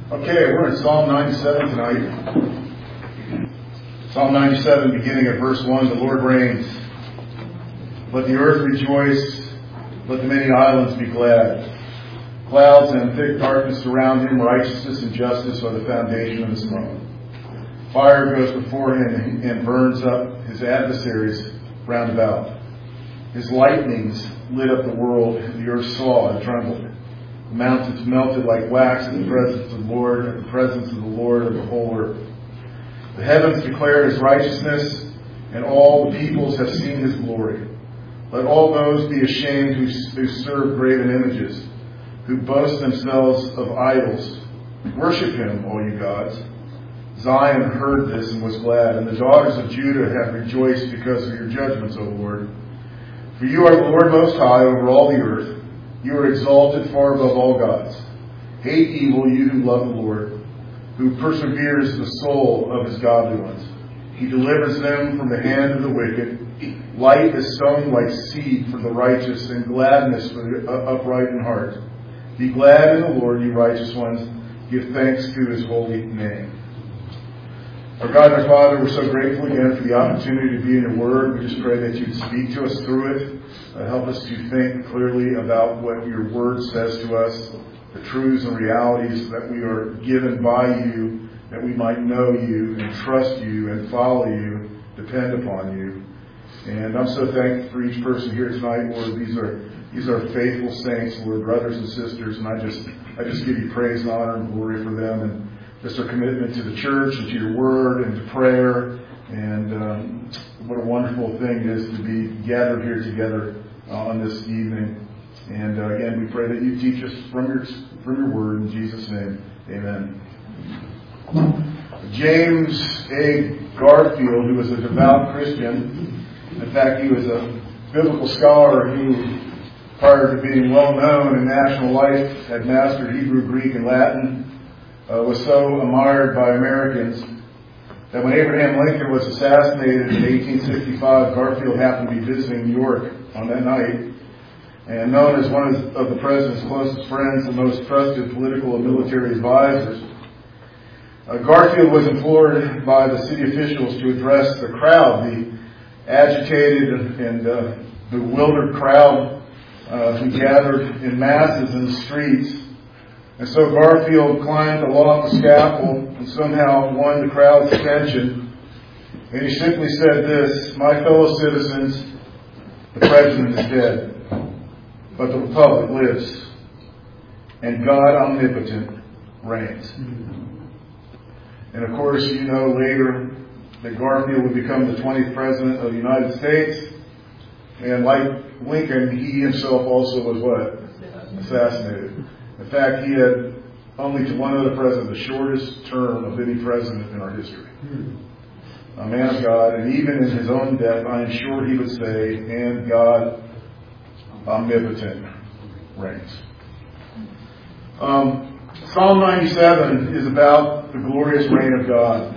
Okay, we're in Psalm 97 tonight. Psalm 97, beginning at verse 1, the Lord reigns. Let the earth rejoice, let the many islands be glad. Clouds and thick darkness surround him, righteousness and justice are the foundation of his throne. Fire goes before him and burns up his adversaries round about. His lightnings lit up the world, and the earth saw and trembled. The mountains melted like wax in the presence of the Lord, at the presence of the Lord of the whole earth. The heavens declare his righteousness, and all the peoples have seen his glory. Let all those be ashamed who serve graven images, who boast themselves of idols. Worship him, all you gods. Zion heard this and was glad, and the daughters of Judah have rejoiced because of your judgments, O Lord. For you are the Lord Most High over all the earth. You are exalted far above all gods. Hate evil, you who love the Lord, who perseveres the soul of his godly ones. He delivers them from the hand of the wicked. Light is sown like seed for the righteous, and gladness for the upright in heart. Be glad in the Lord, you righteous ones. Give thanks to his holy name. Our God and our Father, we're so grateful again for the opportunity to be in your word. We just pray that you'd speak to us through it. Help us to think clearly about what your word says to us, the truths and realities that we are given by you, that we might know you and trust you and follow you, depend upon you. And I'm so thankful for each person here tonight, Lord. These are faithful saints, Lord, brothers and sisters, and I just give you praise and honor and glory for them, and just our commitment to the church and to your word and to prayer. And what a wonderful thing it is to be gathered here together on this evening. And again, we pray that you teach us from your word in Jesus' name. Amen. James A. Garfield, who was a devout Christian, in fact, he was a biblical scholar who, prior to being well known in national life, had mastered Hebrew, Greek, and Latin, was so admired by Americans that when Abraham Lincoln was assassinated in 1865, Garfield happened to be visiting New York on that night. And known as one of the president's closest friends and most trusted political and military advisors, Garfield was implored by the city officials to address the crowd, the agitated and bewildered crowd who gathered in masses in the streets. And so Garfield climbed aloft the scaffold and somehow won the crowd's attention. And he simply said this: "My fellow citizens, the president is dead, but the republic lives, and God omnipotent reigns." And of course, you know later that Garfield would become the 20th president of the United States. And like Lincoln, he himself also was what? Assassinated. In fact, he had, only to one other president, the shortest term of any president in our history. A man of God, and even in his own death, I am sure he would say, "And God omnipotent reigns." Psalm 97 is about the glorious reign of God.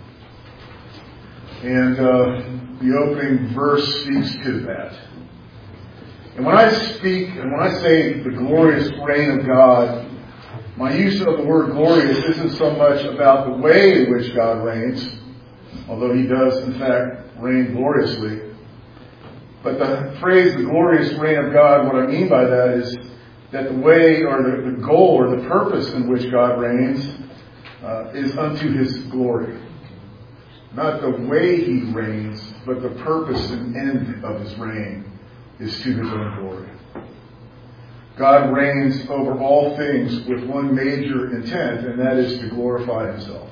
And the opening verse speaks to that. And when I say the glorious reign of God, my use of the word glorious isn't so much about the way in which God reigns, although he does, in fact, reign gloriously. But the phrase, the glorious reign of God, what I mean by that is that the way or the goal or the purpose in which God reigns is unto his glory. Not the way he reigns, but the purpose and end of his reign is to his own glory. God reigns over all things with one major intent, and that is to glorify himself.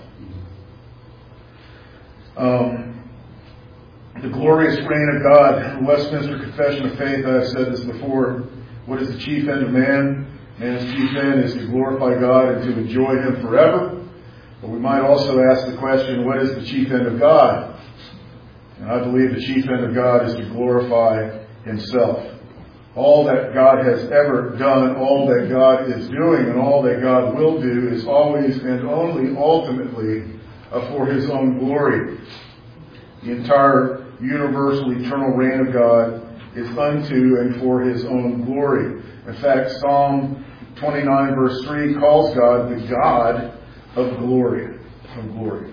The glorious reign of God. The Westminster Confession of Faith, I have said this before. What is the chief end of man? Man's chief end is to glorify God and to enjoy him forever. But we might also ask the question, what is the chief end of God? And I believe the chief end of God is to glorify himself. All that God has ever done, all that God is doing, and all that God will do is always and only ultimately for his own glory. The entire universal, eternal reign of God is unto and for his own glory. In fact, Psalm 29 verse 3 calls God the God of glory. Of glory.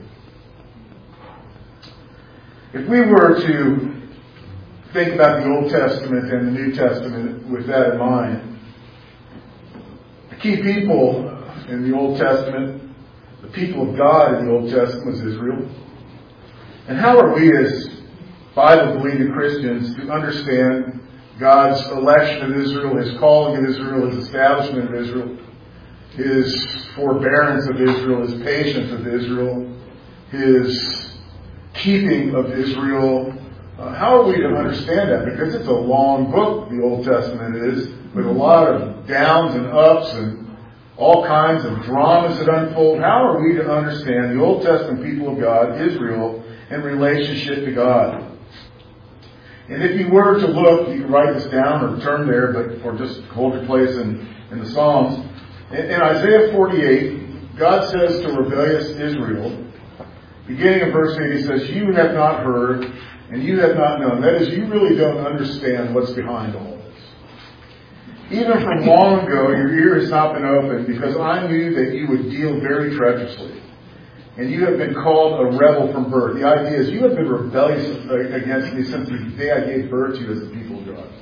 If we were to think about the Old Testament and the New Testament with that in mind, the key people in the Old Testament, the people of God in the Old Testament, was Israel. And how are we as Bible-believing Christians to understand God's election of Israel, His calling of Israel, His establishment of Israel, His forbearance of Israel, His patience of Israel, His keeping of Israel? How are we to understand that? Because it's a long book, the Old Testament is, with a lot of downs and ups and all kinds of dramas that unfold. How are we to understand the Old Testament people of God, Israel, in relationship to God? And if you were to look, you can write this down or turn there, or just hold your place in the Psalms. In Isaiah 48, God says to rebellious Israel, beginning in verse 8, He says, "You have not heard, and you have not known." That is, you really don't understand what's behind all this. Even from long ago, your ear has not been opened, because I knew that you would deal very treacherously. And you have been called a rebel from birth. The idea is you have been rebellious against me since the day I gave birth to you as the people of God.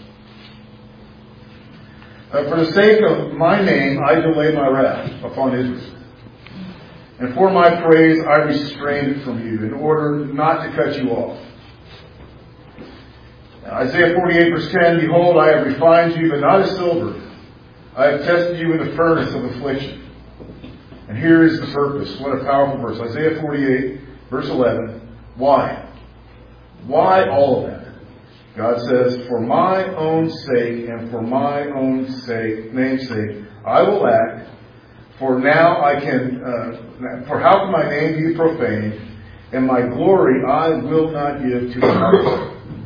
For the sake of my name, I delay my wrath upon Israel. And for my praise, I restrain it from you, in order not to cut you off. Isaiah 48 verse 10, "Behold, I have refined you, but not as silver. I have tested you in the furnace of affliction." And here is the purpose. What a powerful verse. Isaiah 48 verse 11. Why? Why all of that? God says, "For my own sake and for my own name's sake, I will act. For now for how can my name be profaned, and my glory I will not give to another."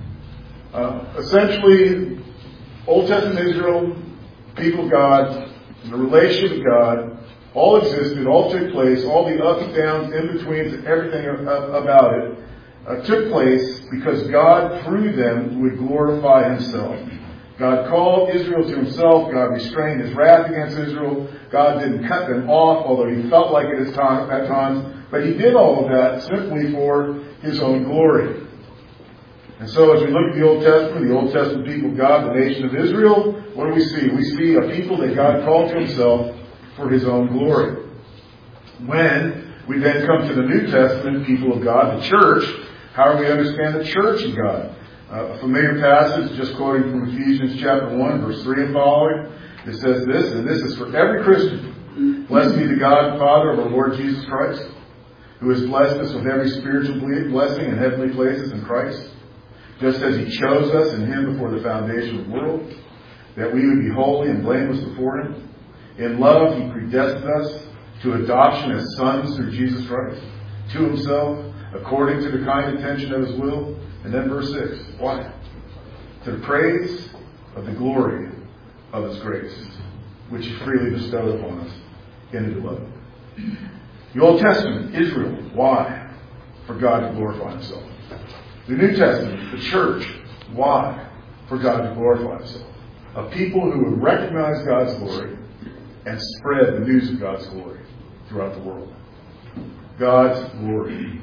Essentially, Old Testament Israel, people of God, the relationship with God, all existed, all took place, all the ups, downs, in-betweens, and everything about it took place because God, through them, would glorify Himself. God called Israel to Himself. God restrained His wrath against Israel. God didn't cut them off, although He felt like it at times. But He did all of that simply for His own glory. And so as we look at the Old Testament people of God, the nation of Israel, what do we see? We see a people that God called to Himself for His own glory. When we then come to the New Testament people of God, the church, how do we understand the church of God? A familiar passage, just quoting from Ephesians chapter 1, verse 3 and following. It says this, and this is for every Christian. "Blessed be the God and Father of our Lord Jesus Christ, who has blessed us with every spiritual blessing in heavenly places in Christ, just as He chose us in Him before the foundation of the world, that we would be holy and blameless before Him. In love, He predestined us to adoption as sons through Jesus Christ, to Himself, according to the kind intention of His will." And then verse 6. Why? "To the praise of the glory of His grace, which He freely bestowed upon us in His beloved." The Old Testament, Israel. Why? For God to glorify Himself. The New Testament, the church. Why? For God to glorify Himself. A people who would recognize God's glory and spread the news of God's glory throughout the world. God's glory.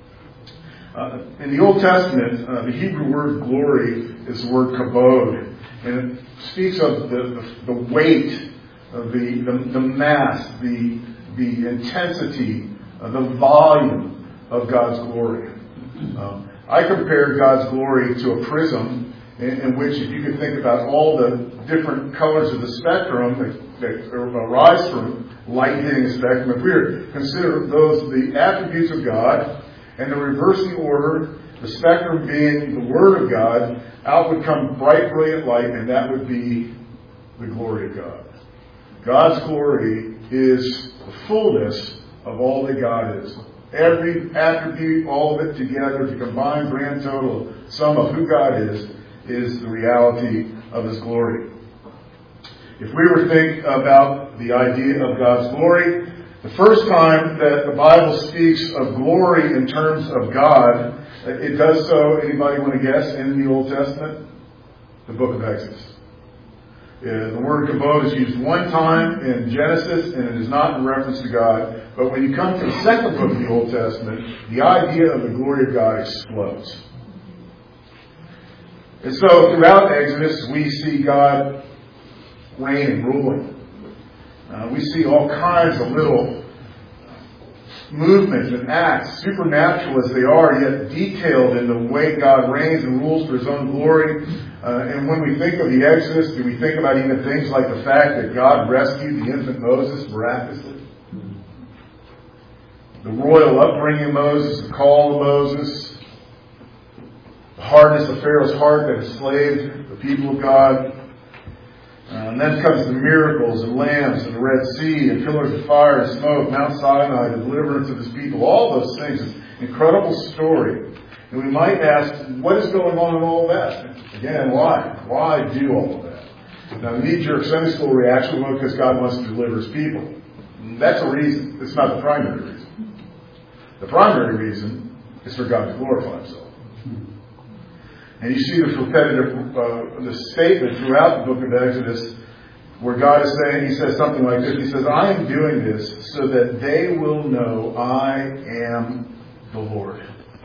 In the Old Testament, the Hebrew word glory is the word kabod. And it speaks of the weight, the mass, the intensity, the volume of God's glory. I compare God's glory to a prism in which, if you could think about all the different colors of the spectrum that arise from light hitting a spectrum, if we were to consider those the attributes of God, and the reverse the order, the spectrum being the Word of God, out would come bright, brilliant light, and that would be the glory of God. God's glory is the fullness of all that God is. Every attribute, all of it together, the combined grand total sum of who God is the reality of His glory. If we were to think about the idea of God's glory, the first time that the Bible speaks of glory in terms of God, it does so, anybody want to guess, in the Old Testament? The book of Exodus. The word kabod is used one time in Genesis, and it is not in reference to God. But when you come to the second book of the Old Testament, the idea of the glory of God explodes. And so throughout Exodus, we see God reigning, ruling. We see all kinds of little movements and acts, supernatural as they are, yet detailed in the way God reigns and rules for His own glory. And when we think of the Exodus, do we think about even things like the fact that God rescued the infant Moses miraculously? The royal upbringing of Moses, the call of Moses, the hardness of Pharaoh's heart that enslaved the people of God. And then comes the miracles and lambs and the Red Sea and pillars of fire and smoke, Mount Sinai, the deliverance of His people, all those things. It's an incredible story. And we might ask, what is going on in all that? Again, why? Why do all of that? Now, the knee-jerk Sunday school reaction was because God wants to deliver His people. That's a reason. It's not the primary reason. The primary reason is for God to glorify Himself. And you see this repetitive the statement throughout the book of Exodus where God is saying, He says something like this. He says, I am doing this so that they will know I am the Lord.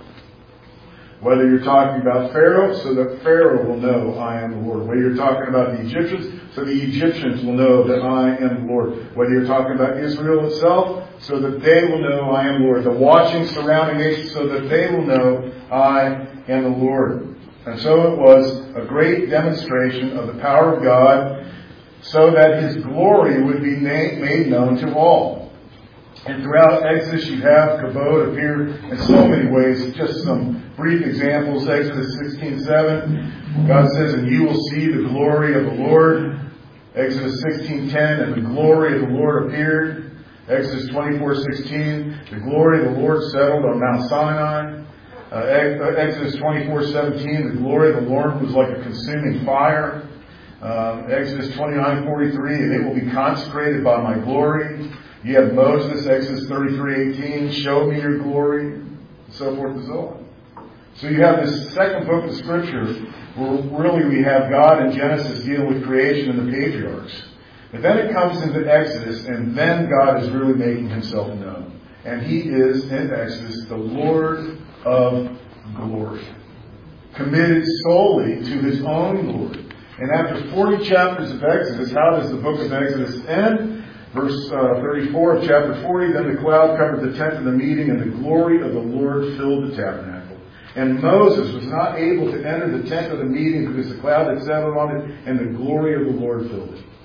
Whether you're talking about Pharaoh, so that Pharaoh will know I am the Lord. Whether you're talking about the Egyptians, so the Egyptians will know that I am the Lord. Whether you're talking about Israel itself, so that they will know I am the Lord. The watching surrounding nations, so that they will know I am the Lord. And so it was a great demonstration of the power of God so that His glory would be made known to all. And throughout Exodus you have kabod appear in so many ways. Just some brief examples. Exodus 16:7, God says, and you will see the glory of the Lord. Exodus 16:10, and the glory of the Lord appeared. Exodus 24:16, the glory of the Lord settled on Mount Sinai. Exodus 24:17, the glory of the Lord was like a consuming fire. Exodus 29:43, and it will be consecrated by my glory. You have Moses, Exodus 33:18, show me your glory, and so forth and so on. So you have this second book of Scripture where really we have God in Genesis dealing with creation and the patriarchs. But then it comes into Exodus, and then God is really making Himself known. And He is, in Exodus, the Lord of glory, committed solely to His own glory. And after 40 chapters of Exodus, how does the book of Exodus end? Verse 34 of chapter 40, then the cloud covered the tent of the meeting, and the glory of the Lord filled the tabernacle. And Moses was not able to enter the tent of the meeting because the cloud had settled on it, and the glory of the Lord filled it.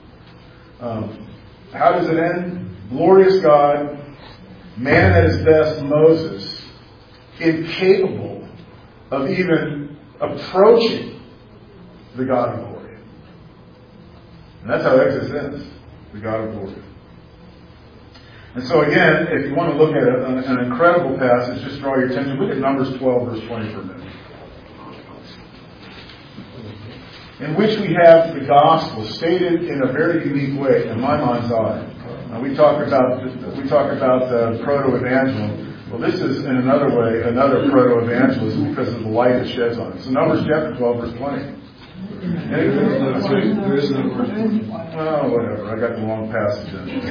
How does it end? Glorious God, man at his best, Moses, incapable of even approaching the God of glory. And that's how Exodus ends, the God of glory. And so again, if you want to look at an incredible passage, just draw your attention. Look at Numbers 12, verse 20 for a minute. In which we have the gospel stated in a very unique way, in my mind's eye. We talk about proto-evangelism. Well, this is, in another way, another proto-evangelism because of the light it sheds on it. So Numbers chapter 12, verse 20. There is no verse 20. Oh, whatever. I got the wrong passage in.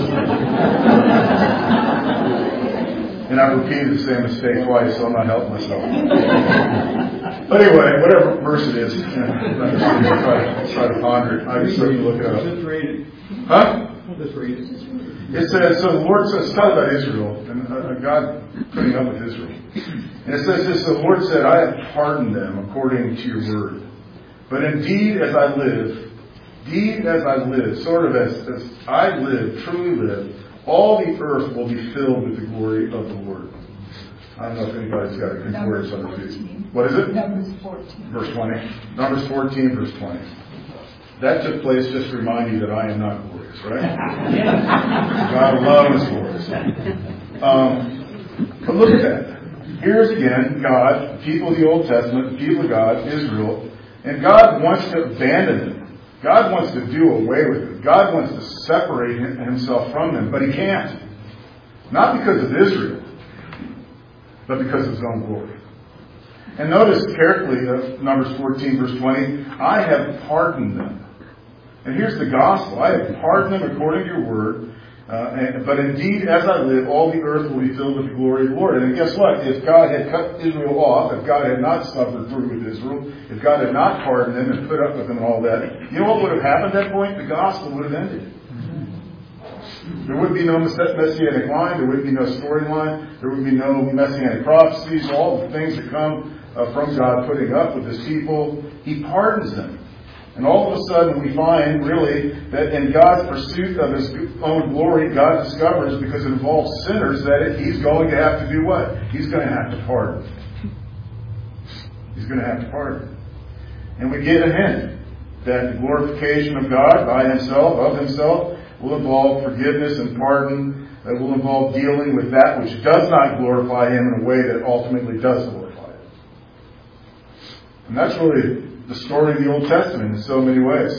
And I've repeated the same mistake twice, so I'm not helping myself. But anyway, whatever verse it is, try to ponder it. I just start to look it up. Just read it. Huh? Just read it. It says, so the Lord says, it's talking about Israel, and God putting up with Israel. And it says this, the Lord said, I have pardoned them according to your word. But indeed as I live, sort of as I live, truly live, all the earth will be filled with the glory of the Lord. I don't know if anybody's got a good word on the feet. What is it? Numbers 14. Verse 20. Numbers 14, verse 20. That took place just to remind you that I am not glorious, right? God alone is glorious. But look at that. Here's again God, people of the Old Testament, the people of God, Israel, and God wants to abandon them. God wants to do away with them. God wants to separate Himself from them, but He can't. Not because of Israel, but because of His own glory. And notice carefully Numbers 14, verse 20, I have pardoned them. And here's the gospel. I have pardoned them according to your word. But indeed, as I live, all the earth will be filled with the glory of the Lord. And guess what? If God had cut Israel off, if God had not suffered through with Israel, if God had not pardoned them and put up with them and all that, you know what would have happened at that point? The gospel would have ended. There would be no messianic line. There would be no storyline. There would be no messianic prophecies. All the things that come from God putting up with His people, He pardons them. And all of a sudden we find, really, that in God's pursuit of His own glory, God discovers, because it involves sinners, that He's going to have to do what? He's going to have to pardon. He's going to have to pardon. And we get a hint that the glorification of God by Himself, of Himself, will involve forgiveness and pardon. That will involve dealing with that which does not glorify Him in a way that ultimately does glorify Him. And that's really the story of the Old Testament in so many ways.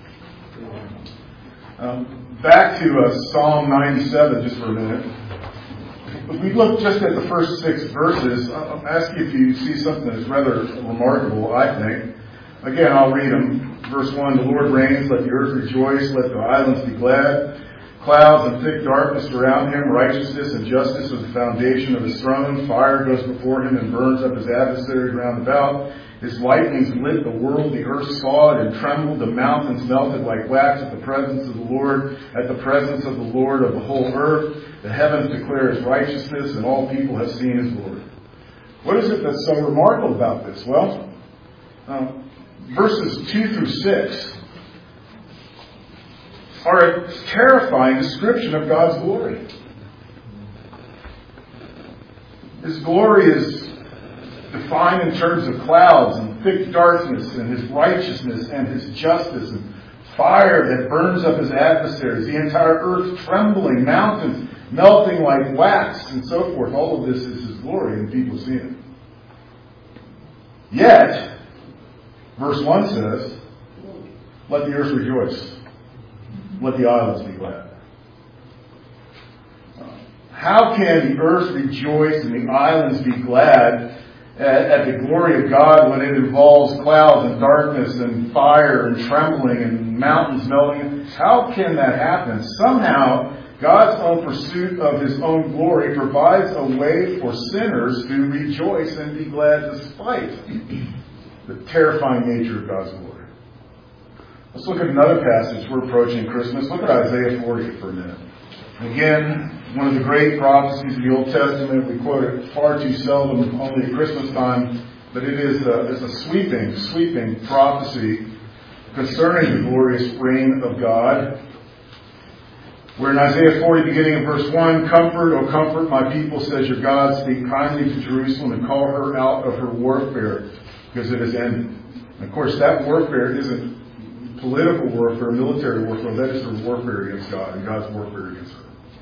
Back to Psalm 97 just for a minute. If we look just at the first 6 verses, I'll ask you if you see something that's rather remarkable, I think. Again, I'll read them. Verse 1, the Lord reigns, let the earth rejoice, let the islands be glad. Clouds and thick darkness surround Him, righteousness and justice are the foundation of His throne. Fire goes before Him and burns up His adversaries round about. His lightnings lit the world, the earth saw it and trembled, the mountains melted like wax at the presence of the Lord, at the presence of the Lord of the whole earth. The heavens declare His righteousness, and all people have seen His glory. What is it that's so remarkable about this? Well, verses 2 through 6 are a terrifying description of God's glory. His glory is defined in terms of clouds and thick darkness, and His righteousness and His justice, and fire that burns up His adversaries, the entire earth trembling, mountains melting like wax, and so forth. All of this is His glory, and people see it. Yet, verse 1 says, let the earth rejoice. Let the islands be glad. How can the earth rejoice and the islands be glad at the glory of God when it involves clouds and darkness and fire and trembling and mountains melting? How can that happen? Somehow, God's own pursuit of His own glory provides a way for sinners to rejoice and be glad despite the terrifying nature of God's glory. Let's look at another passage. We're approaching Christmas. Look at Isaiah 40 for a minute. Again, one of the great prophecies of the Old Testament. We quote it far too seldom, only at Christmas time. But it is a sweeping prophecy concerning the glorious reign of God. Where in Isaiah 40, beginning in verse 1, comfort, O comfort my people, says your God. Speak kindly to Jerusalem and call her out of her warfare, because it has ended. And of course, that warfare isn't political warfare, military warfare. That is her warfare against God and God's warfare against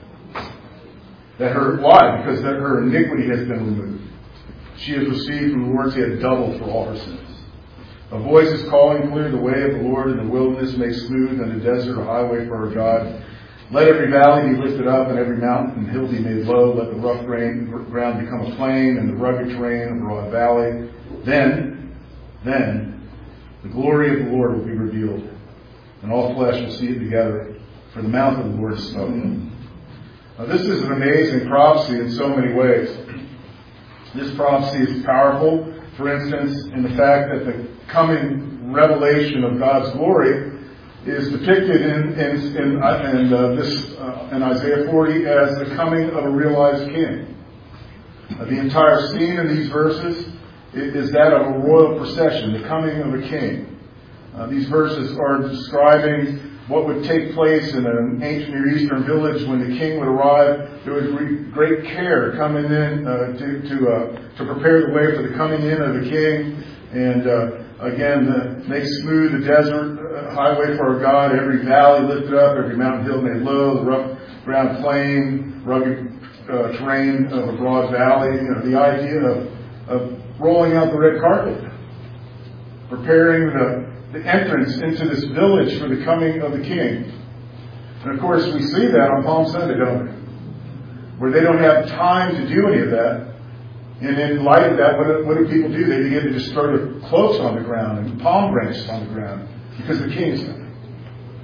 her. Why? Because her iniquity has been removed. She has received from the Lord's hand double for all her sins. A voice is calling, clear the way of the Lord in the wilderness, make smooth in the desert a highway for our God. Let every valley be lifted up and every mountain and hill be made low. Let the rough ground become a plain and the rugged terrain a broad valley. Then the glory of the Lord will be revealed, and all flesh will see it together, for the mouth of the Lord has spoken. Now, this is an amazing prophecy in so many ways. This prophecy is powerful, for instance, in the fact that the coming revelation of God's glory is depicted in Isaiah 40 as the coming of a realized king. The entire scene in these verses is that of a royal procession, the coming of a king. These verses are describing what would take place in an ancient Near Eastern village when the king would arrive. There was great care coming in to prepare the way for the coming in of the king. And again, make smooth the desert highway for our God. Every valley lifted up, every mountain hill made low, the rough ground plain, rugged terrain of a broad valley. You know, the idea of rolling out the red carpet, preparing the entrance into this village for the coming of the king. And of course, we see that on Palm Sunday, don't we? Where they don't have time to do any of that. And in light of that, what do people do? They begin to just throw their cloaks on the ground and palm branches on the ground because the king is coming.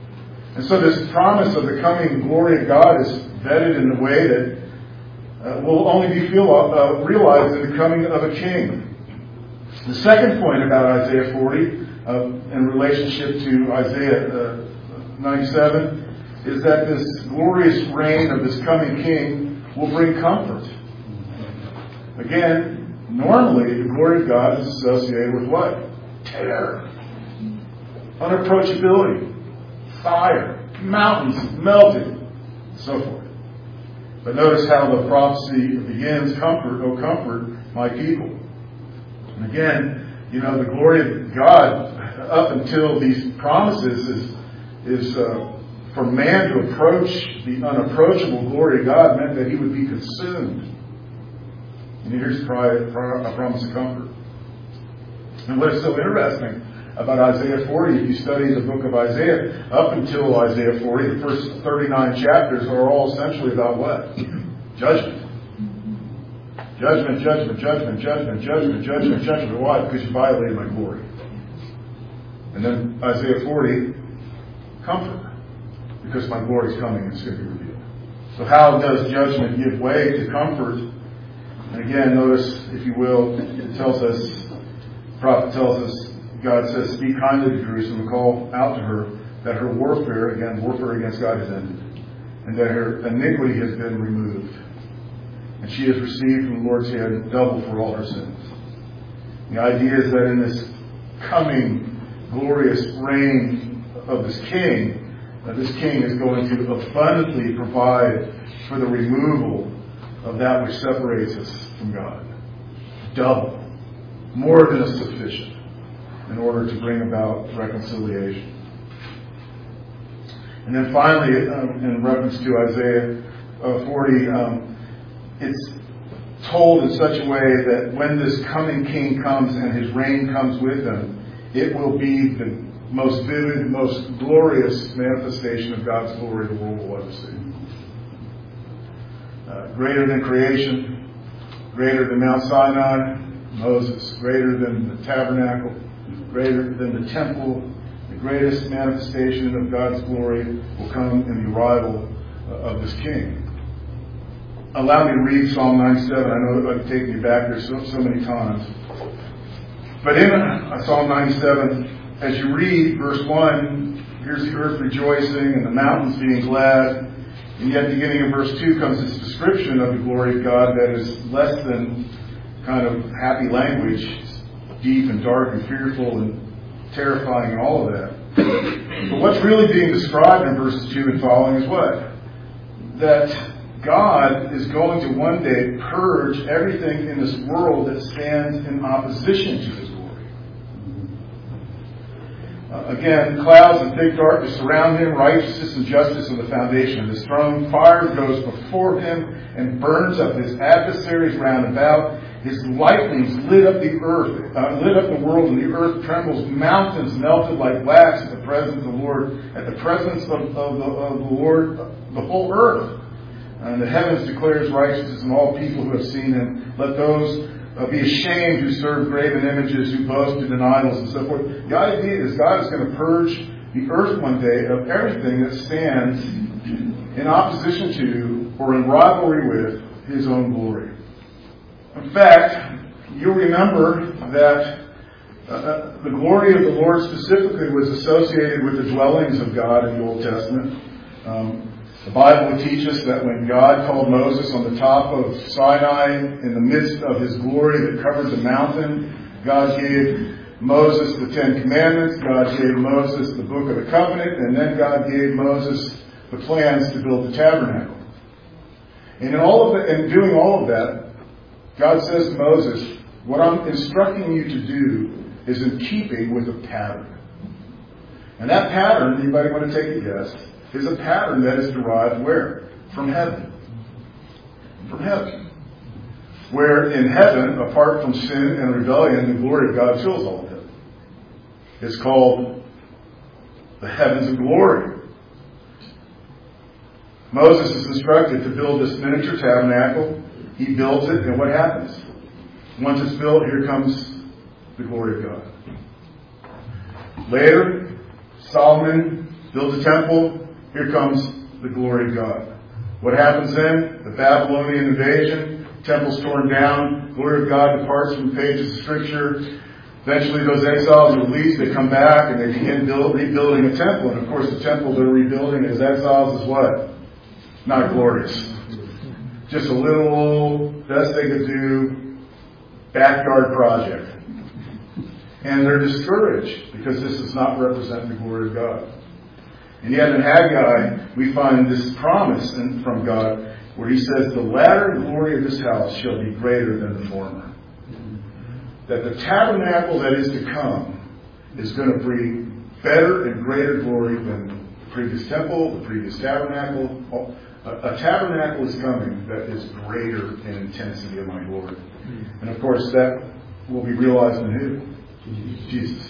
And so this promise of the coming glory of God is vetted in a way that will only be realized in the coming of a king. The second point about Isaiah 40 in relationship to Isaiah 97 is that this glorious reign of this coming king will bring comfort. Again, normally the glory of God is associated with what? Terror, unapproachability, fire, mountains melted, and so forth. But notice how the prophecy begins, comfort, O comfort my people. And again, the glory of God up until these promises is for man to approach the unapproachable glory of God meant that he would be consumed. And here's a promise of comfort. And what is so interesting about Isaiah 40, if you study the book of Isaiah, up until Isaiah 40, the first 39 chapters are all essentially about what? Judgment. Judgment, judgment, judgment, judgment, judgment, judgment, judgment. Why? Because you violated my glory. And then Isaiah 40, comfort. Because my glory is coming and it's going to be revealed. So how does judgment give way to comfort? And again, notice, if you will, it tells us, the prophet tells us, God says, speak kindly to Jerusalem and call out to her that her warfare against God is ended. And that her iniquity has been removed. And she has received from the Lord's hand double for all her sins. The idea is that in this coming glorious reign of this king is going to abundantly provide for the removal of that which separates us from God. Double. More than sufficient in order to bring about reconciliation. And then finally, in reference to Isaiah 40, it's told in such a way that when this coming king comes and his reign comes with him, it will be the most vivid, most glorious manifestation of God's glory the world will ever see. Greater than creation, greater than Mount Sinai, Moses, greater than the tabernacle, greater than the temple, the greatest manifestation of God's glory will come in the arrival of this king. Allow me to read Psalm 97. I know I've taken you back there so many times. But in Psalm 97, as you read verse 1, here's the earth rejoicing and the mountains being glad. And yet beginning in verse 2 comes this description of the glory of God that is less than kind of happy language. It's deep and dark and fearful and terrifying and all of that. But what's really being described in verses 2 and following is what? That God is going to one day purge everything in this world that stands in opposition to His glory. Again, clouds and thick darkness surround Him. Righteousness and justice are the foundation of His throne. Fire goes before Him and burns up His adversaries round about. His lightnings lit up the world, and the earth trembles. Mountains melted like wax at the presence of the Lord, at the presence of the Lord, the whole earth. And the heavens declare His righteousness, and all people who have seen Him. Let those be ashamed who serve graven images, who boasted in idols, and so forth. The idea is God is going to purge the earth one day of everything that stands in opposition to or in rivalry with His own glory. In fact, you'll remember that the glory of the Lord specifically was associated with the dwellings of God in the Old Testament. The Bible would teach us that when God called Moses on the top of Sinai in the midst of His glory that covered the mountain, God gave Moses the Ten Commandments, God gave Moses the Book of the Covenant, and then God gave Moses the plans to build the tabernacle. And in doing all of that, God says to Moses, what I'm instructing you to do is in keeping with a pattern. And that pattern, anybody want to take a guess, is a pattern that is derived where? From heaven. From heaven. Where in heaven, apart from sin and rebellion, the glory of God fills all of heaven. It's called the heavens of glory. Moses is instructed to build this miniature tabernacle. He builds it, and what happens? Once it's built, here comes the glory of God. Later, Solomon builds a temple, here comes the glory of God. What happens then? The Babylonian invasion, temple's torn down, glory of God departs from the pages of Scripture. Eventually those exiles are released, they come back and they begin rebuilding a temple. And of course the temple they're rebuilding as exiles is what? Not glorious. Just a little old, best they could do, backyard project. And they're discouraged because this does not represent the glory of God. And yet in Haggai, we find this promise from God where he says, the latter glory of this house shall be greater than the former. That the tabernacle that is to come is going to bring better and greater glory than the previous temple, the previous tabernacle. A tabernacle is coming that is greater in intensity of my glory. And of course that will be realized in who? Jesus.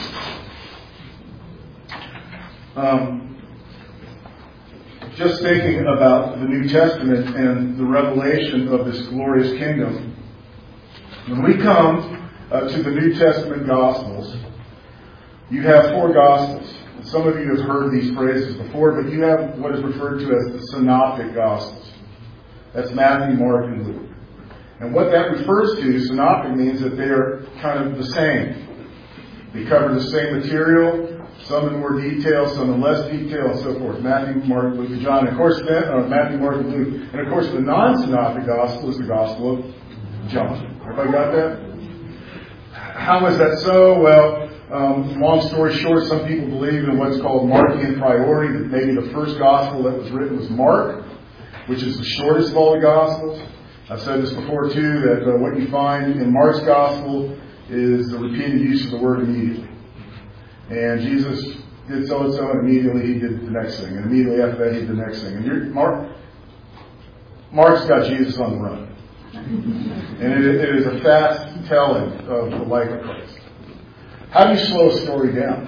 Just thinking about the New Testament and the revelation of this glorious kingdom, when we come to the New Testament Gospels, you have 4 Gospels. Some of you have heard these phrases before, but you have what is referred to as the Synoptic Gospels. That's Matthew, Mark, and Luke. And what that refers to, synoptic, means that they are kind of the same. They cover the same material, some in more detail, some in less detail, and so forth. Matthew, Mark, Luke, and John. And of course, Matthew, Mark, and Luke. And of course, the non-synoptic gospel is the Gospel of John. Everybody got that? How is that so? Well, long story short, some people believe in what's called Markian priority, that maybe the first gospel that was written was Mark, which is the shortest of all the Gospels. I've said this before too, that what you find in Mark's Gospel is the repeated use of the word immediately. And Jesus did so and so, and immediately he did the next thing. And immediately after that, he did the next thing. And Mark's got Jesus on the run. And it is a fast telling of the life of Christ. How do you slow a story down?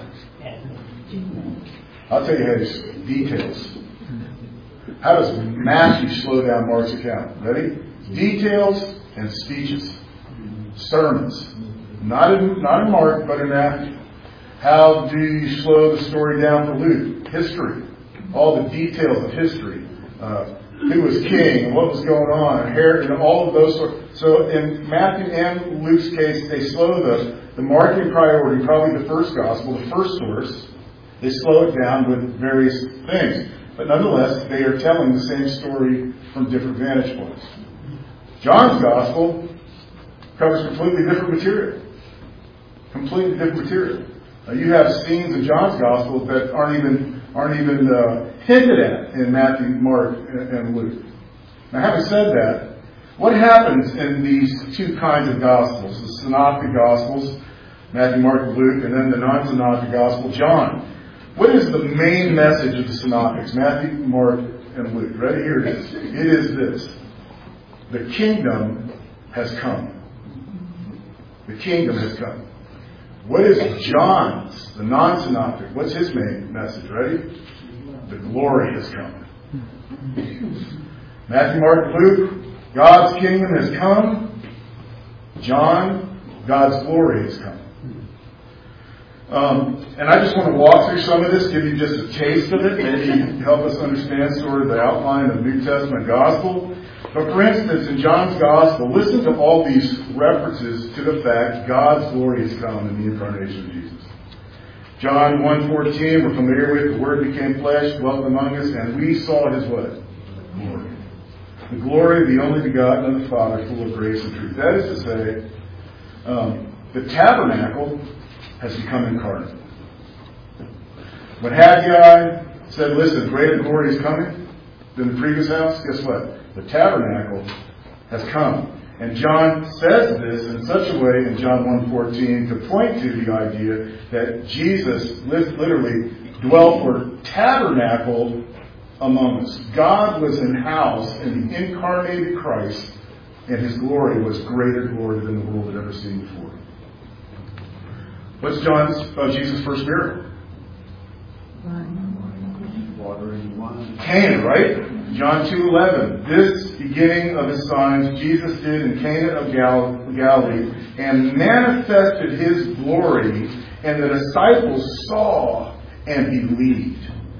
I'll tell you how you details. How does Matthew slow down Mark's account? Ready? Details and speeches. Sermons. Not in Mark, but in Matthew. How do you slow the story down for Luke? History. All the details of history. Who was king, and what was going on, and all of those sorts. So in Matthew and Luke's case, they slow the Markian priority, probably the first gospel, the first source. They slow it down with various things. But nonetheless, they are telling the same story from different vantage points. John's gospel covers completely different material. Completely different material. You have scenes in John's gospel that aren't even hinted at in Matthew, Mark, and Luke. Now, having said that, what happens in these 2 kinds of gospels, the synoptic gospels, Matthew, Mark, and Luke, and then the non-synoptic gospel, John? What is the main message of the synoptics, Matthew, Mark, and Luke? Right here it is. It is this: the kingdom has come. The kingdom has come. What is John's, the non-synoptic? What's his main message? Ready? The glory has come. Matthew, Mark, and Luke, God's kingdom has come. John, God's glory has come. And I just want to walk through some of this, give you just a taste of it, maybe help us understand sort of the outline of the New Testament gospel. But for instance, in John's gospel, listen to all these references to the fact God's glory has come in the incarnation of Jesus. John 1:14, we're familiar with, the Word became flesh, dwelt among us, and we saw His what? Glory. The glory of the only begotten of the Father, full of grace and truth. That is to say, the tabernacle has become incarnate. When Haggai said, listen, greater glory is coming than the previous house, guess what? The tabernacle has come. And John says this in such a way in John 1:14 to point to the idea that Jesus literally dwelt or tabernacled among us. God was in house in the incarnated Christ, and His glory was greater glory than the world had ever seen before. What's Jesus' first miracle? Water and wine. Cana, right? John 2:11. This beginning of His signs Jesus did in Cana of Galilee, and manifested His glory, and the disciples saw and believed.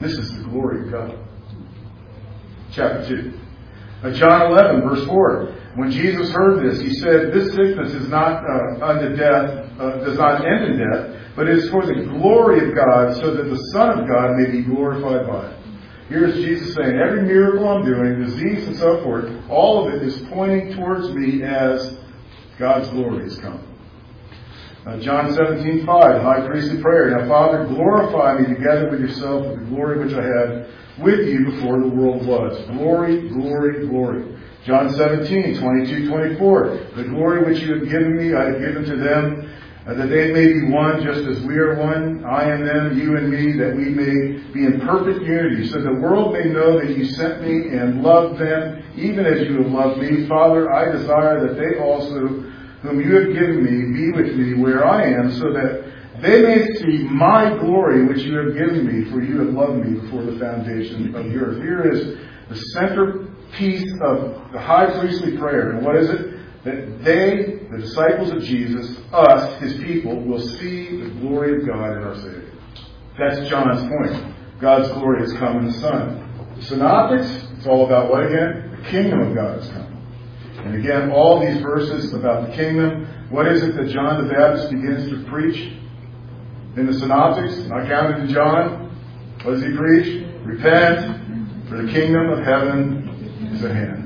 This is the glory of God. Chapter 2. John 11, verse 4. When Jesus heard this, he said, "This sickness is not unto death, does not end in death, but is for the glory of God, so that the Son of God may be glorified by it." Here's Jesus saying, every miracle I'm doing, disease and so forth, all of it is pointing towards me as God's glory is coming. John 17:5, the high priestly prayer. "Now, Father, glorify me together with yourself with the glory which I had with you before the world was." Glory, glory, glory. John 17:22-24. "The glory which you have given me, I have given to them, that they may be one, just as we are one, I and them, you and me, that we may be in perfect unity, so the world may know that you sent me and loved them, even as you have loved me. Father, I desire that they also, whom you have given me, be with me where I am, so that they may see my glory which you have given me, for you have loved me before the foundation of the earth." Here is the centerpiece of the high priestly prayer. And what is it? That they, the disciples of Jesus, us, his people, will see the glory of God in our Savior. That's John's point. God's glory has come in the Son. The Synoptics, it's all about what again? The kingdom of God has come. And again, all these verses about the kingdom, what is it that John the Baptist begins to preach in the Synoptics? Not counted in John. What does he preach? Repent, for the kingdom of heaven is at hand.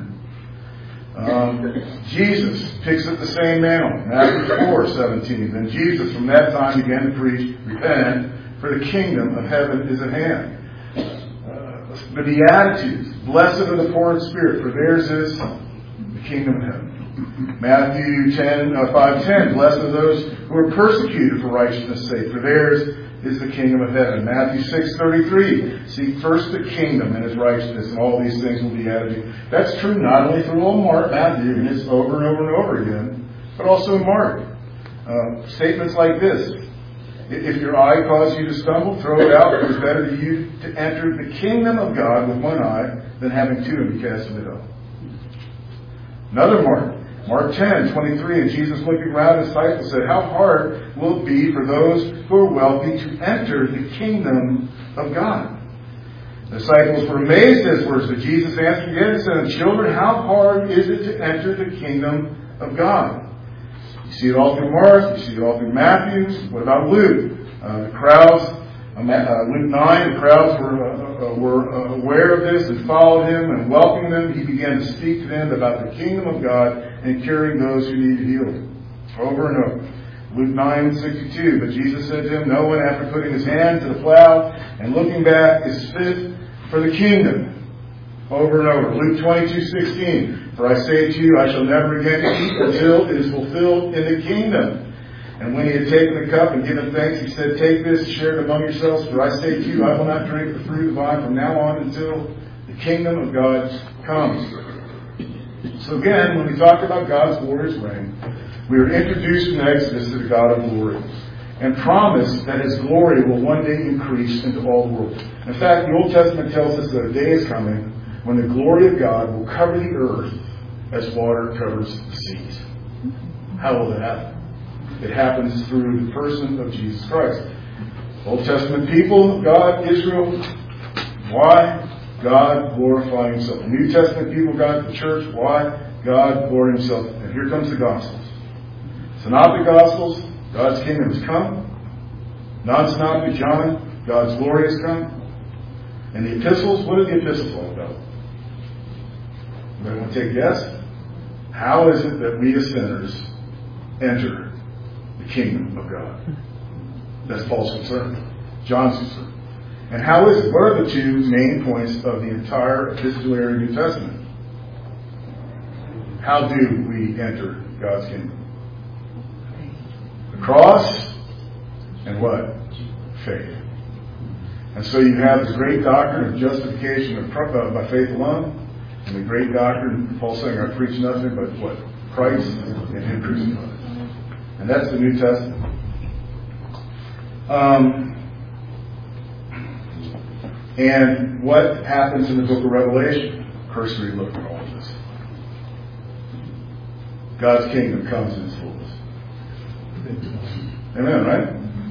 Jesus picks up the same mantle. Matthew 4:17. "Then Jesus from that time began to preach, repent, for the kingdom of heaven is at hand." The Beatitudes, "Blessed are the poor in spirit, for theirs is the kingdom of heaven." Matthew 5:10. "Blessed are those who are persecuted for righteousness' sake, for theirs is the kingdom of heaven." Matthew 6:33. "Seek first the kingdom and his righteousness, and all these things will be added to you." That's true not only through old Matthew, and it's over and over and over again, but also in Mark. Statements like this: "If your eye causes you to stumble, throw it out. It is better to you to enter the kingdom of God with one eye than having two and be cast into hell." Another Mark 10:23, "And Jesus looking around his disciples said, How hard will it be for those who are wealthy to enter the kingdom of God? The disciples were amazed at his words, but Jesus answered again and said, Children, how hard is it to enter the kingdom of God? You see it all through Mark, you see it all through Matthew. What about Luke? The crowds, Luke 9, the crowds were aware of this and followed him and welcomed them. He began to speak to them about the kingdom of God and curing those who needed healing. Over and over. Luke 9:62, but Jesus said to him, No one after putting his hand to the plow and looking back is fit for the kingdom. Over and over. Luke 22:16, for I say to you, I shall never again eat until it is fulfilled in the kingdom. And when he had taken the cup and given thanks, he said, Take this, share it among yourselves, for I say to you, I will not drink the fruit of the vine from now on until the kingdom of God comes. So again, when we talk about God's glorious reign, we are introduced in Exodus to the God of glory and promise that his glory will one day increase into all the world. In fact, the Old Testament tells us that a day is coming when the glory of God will cover the earth as water covers the seas. How will that happen? It happens through the person of Jesus Christ. Old Testament people, God, Israel, why? God glorifying himself. The New Testament people, God, the church, why? God glorifying himself. And here comes the Gospels. Synoptic Gospels, God's kingdom has come. Non-synoptic John, God's glory has come. And the epistles, what are the epistles all about? Anybody want to take a guess? How is it that we as sinners enter the kingdom of God? That's Paul's concern. John's concern. And how is it? What are the two main points of the entire epistolary New Testament? How do we enter God's kingdom? The cross and what? Faith. And so you have the great doctrine of justification by faith alone, and the great doctrine, Paul saying, I preach nothing but what? Christ and him crucified. And that's the New Testament. And what happens in the book of Revelation? Cursory look at all of this. God's kingdom comes in its fullness. Amen, right?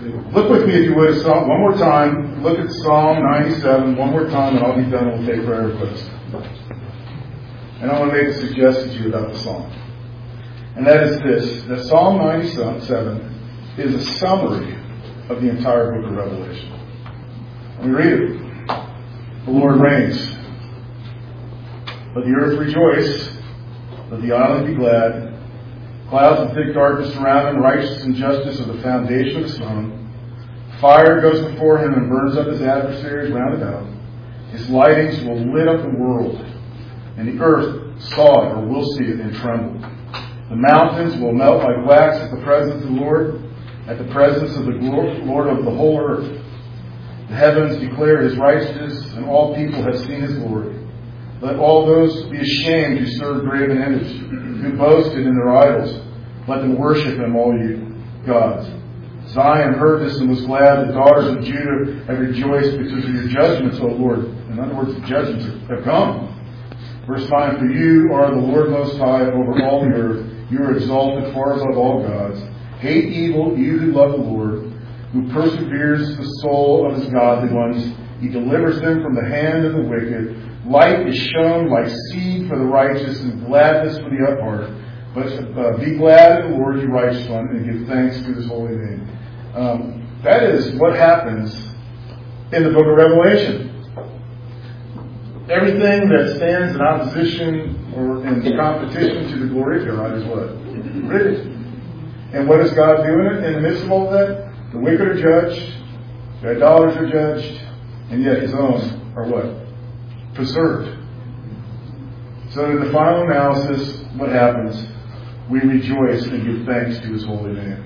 Look with me, if you would, Psalm, one more time. Look at Psalm 97 one more time, and I'll be done and we'll take prayer requests. And I want to make a suggestion to you about the Psalm. And that is this, that Psalm 97 is a summary of the entire book of Revelation. Let me read it. The Lord reigns. Let the earth rejoice. Let the island be glad. Clouds of thick darkness surround him. Righteousness and justice are the foundation of his throne. Fire goes before him and burns up his adversaries round about. His lightnings will lit up the world, and the earth saw it, or will see it, and trembled. The mountains will melt like wax at the presence of the Lord, at the presence of the Lord of the whole earth. The heavens declare his righteousness, and all people have seen his glory. Let all those be ashamed who serve graven image, who boasted in their idols. Let them worship him, all you gods. Zion heard this and was glad. The daughters of Judah have rejoiced because of your judgments, O Lord. In other words, the judgments have come. Verse 9, for you are the Lord Most High over all the earth. You are exalted far above all gods. Hate evil, you who love the Lord, who perseveres the soul of his godly ones. He delivers them from the hand of the wicked. Light is shown like seed for the righteous and gladness for the upright. But be glad in the Lord, you righteous one, and give thanks to his holy name. That is what happens in the book of Revelation. Everything that stands in opposition or in competition to the glory of God is what? Written. And what is God doing in the midst of all that? The wicked are judged, the idolaters are judged, and yet his own are what? Preserved. So in the final analysis, what happens? We rejoice and give thanks to his holy name.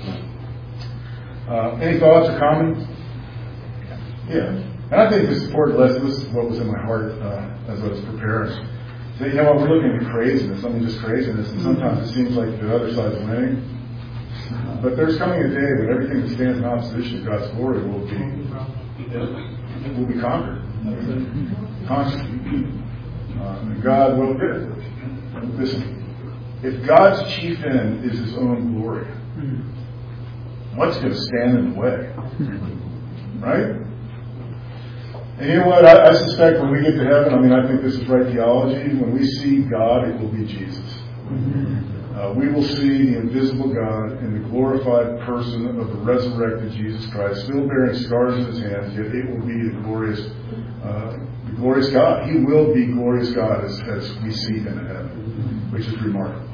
Any thoughts or comments? Yeah. And I think this is important lesson. This is what was in my heart as I was preparing. So, you know what, we're looking at craziness. I mean, just craziness. And sometimes it seems like the other side's winning. But there's coming a day when everything that stands in opposition to God's glory will be conquered. Constantly. And God will get it. Listen, if God's chief end is his own glory, what's going to stand in the way? Right? And you know what? I suspect when we get to heaven, I think this is right theology, when we see God, it will be Jesus. We will see the invisible God in the glorified person of the resurrected Jesus Christ, still bearing scars in his hands, yet it will be the glorious God. He will be glorious God as we see him in heaven, which is remarkable.